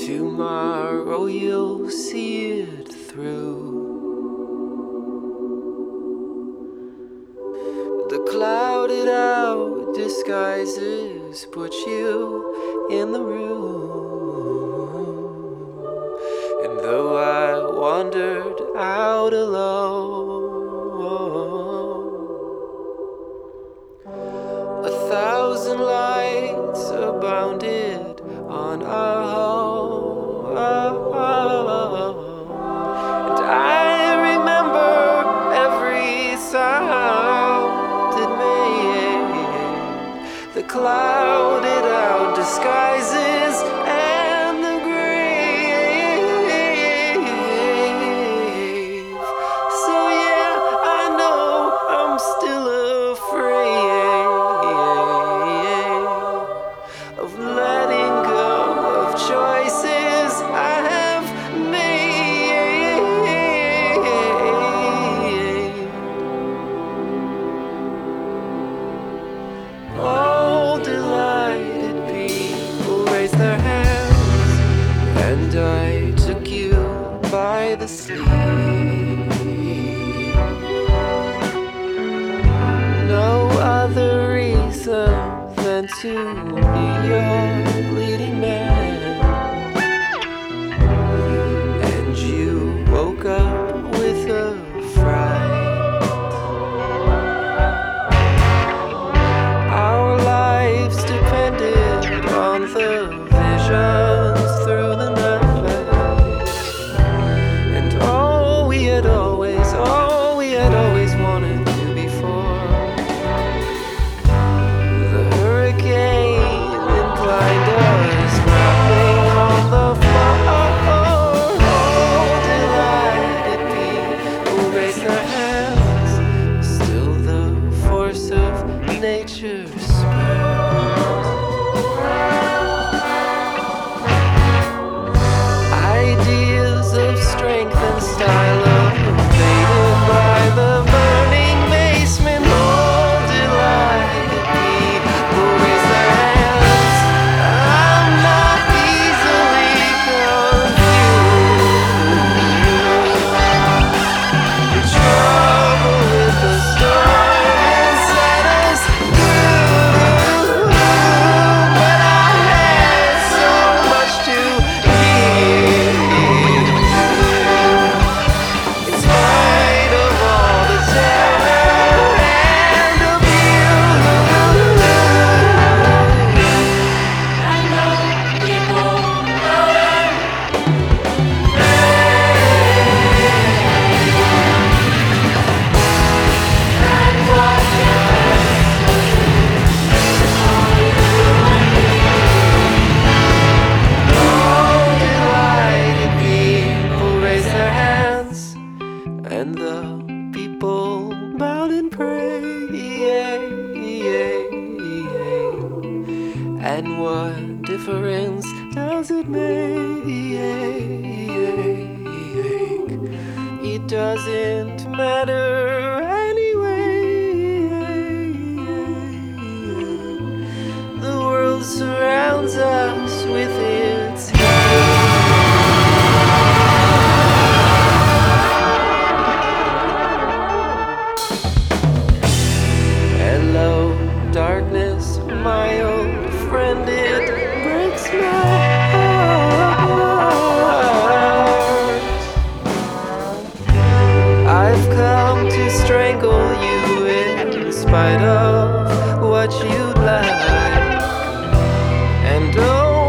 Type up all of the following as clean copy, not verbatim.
Tomorrow you'll see it through. The clouded out disguises put you in the room. And though I wandered out alone, 1,000 lights abounded on our home. And I remember every sound it made, the clouded out disguises and the grave. So yeah, I know I'm still afraid of letting go of choices I have made. All delighted people raised their hands, and I took you by the sleeve. No other reason than to be your leading man. And you woke up with a fright. Our lives depended on the visions through the night. And all we had always wanted to be for. The hurricane inclined us, rapping on the floor. All delighted people raise their hands. Still the force of nature spurs. Ideas of strength and style invaded by the burning basement. All delighted people raise their hands. I'm not easily confused. The trouble with the storm inside us grew, but I had so much to give. In spite of all the terror and abuse, I know people learn. And what all delighted people raise their hands, and the people bowed and prayed. And what difference does it make? It doesn't matter anyway. The world surrounds us with its hello, darkness, my old friend, it breaks my heart. I've come to strangle you in spite of what you'd like. And oh,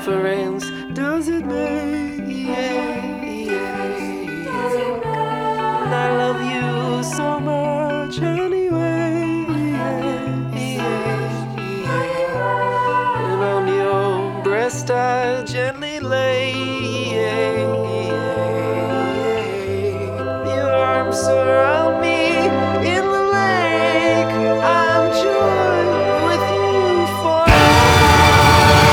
difference does it make? And I love you so much anyway. And on your breast I gently lay. Your arms surround me in the lake. I'm joined with you forever.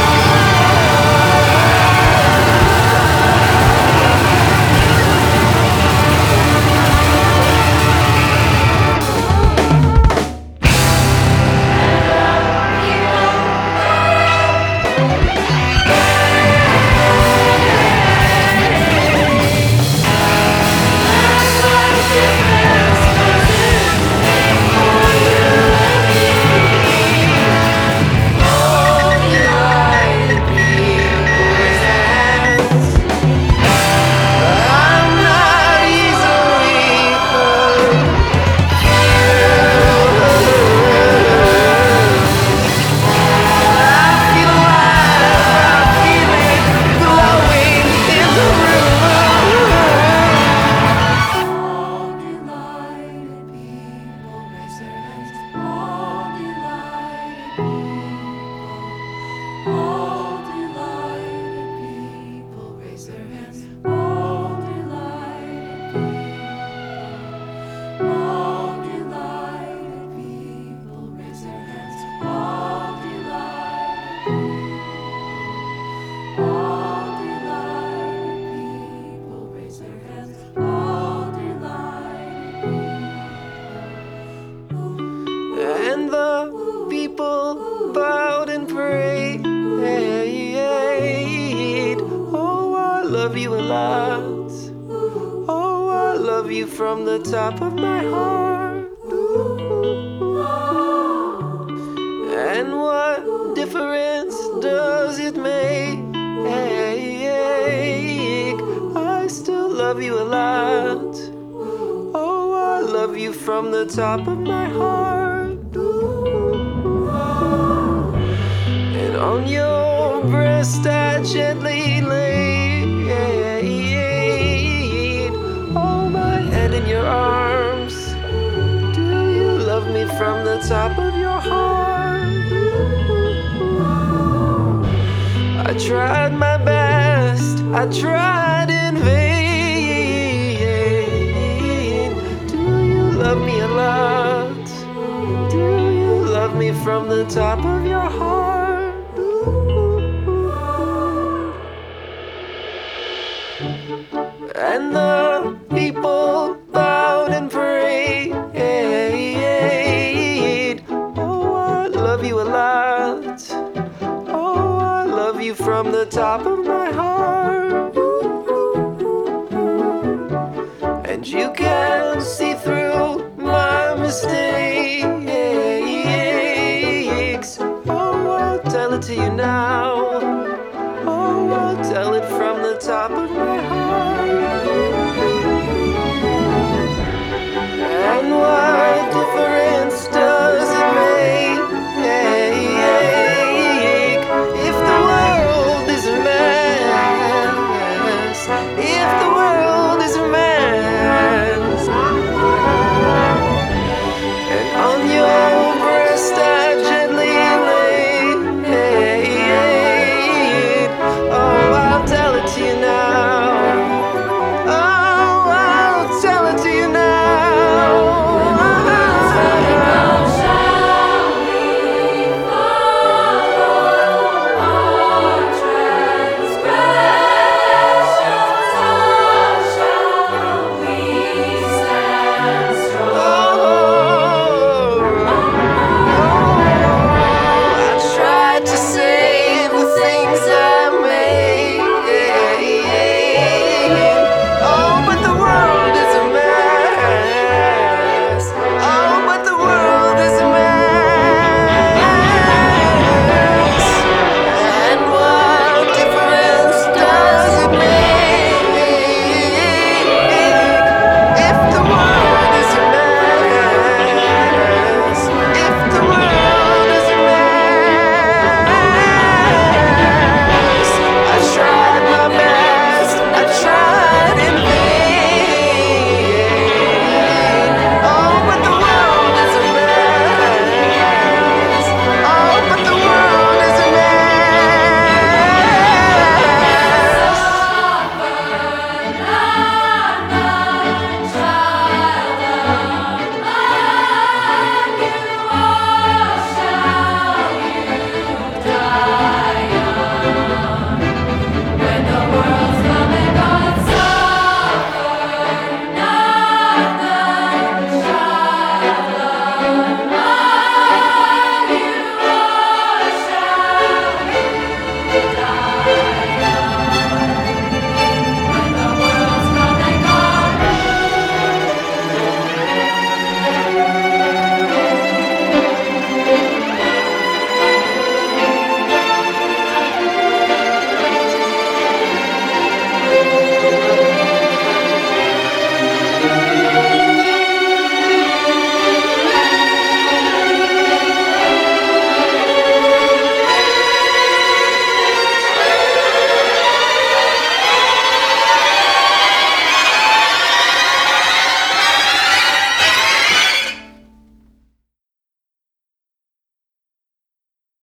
And the people bowed and prayed. Oh, I love you a lot. Oh, I love you from the top of my heart. And what difference does it make? I still love you a lot. Oh, I love you from the top of my heart. And on your breast I gently laid. Hold my head in your arms. Do you love me from the top of your heart? I tried my best, I tried in vain. Do you love me a lot? Do you love me from the top of your heart? And the people bowed and prayed. Oh, I love you a lot. Oh, I love you from the top of my heart.